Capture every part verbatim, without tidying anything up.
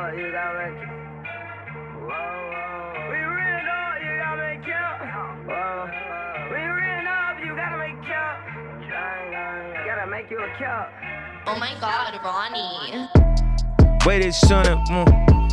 dog, you gotta make it. Whoa, whoa. We real dog, you gotta make it. Whoa. We real dog, you gotta make it. Gotta make you a kill. Oh my god, Ronnie. Wait, it's son of more.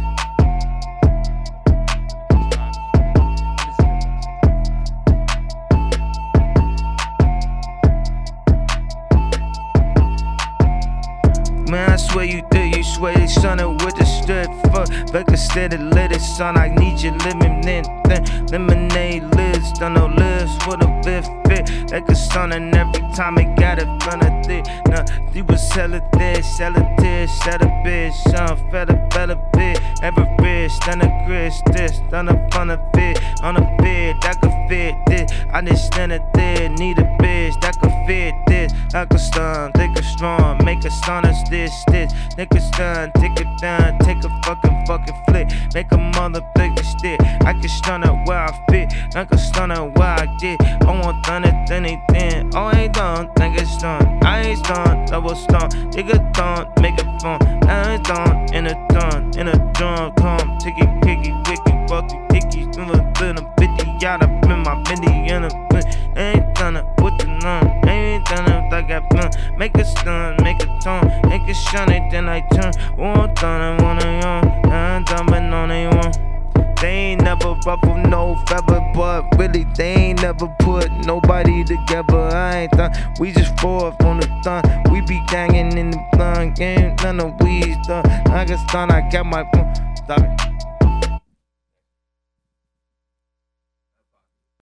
Man, I swear you did, you swear you son of with the strip. Fuck, back instead of lit it, son. I need your lemonade, lemonade lids, done no lids for the bit fit. Like a son, and every time I got it, done a thick. Nah, you was hella this, hella this, sell a bitch, son, fella, fella bit. Every bitch, done a grist, this, done up on a bit, on a bed, that could fit this. I just stand it there, need a bitch, that could fit this. Like a stun, take a strong, make a stun us this, this. Take a stun, take it down, take a fucking fucking flick. Make a mother pick a stick. I can stun it where I fit, I can stun it where I get. I want done it, anything. Oh, I ain't done, think it's done. I ain't done, double stun. Take a thumb, make it fun. I ain't done, in a done, in a drum, come, take it, kick it, wicked, fuck it, dicky, do a little fifty out up in my fifty in a blink. I ain't done it with the numb. I ain't done it like I blunt. Make a stun, make a tone, make it shiny, then I turn. Oh, I'm done, I wanna young. I ain't done, but no, they won't. They ain't never ruffle no feather, but really they ain't never put nobody together. I ain't done, we just forth on the thun. We be gangin' in the blunt, ain't none of weeds done. I got stun, I got my. Stop it.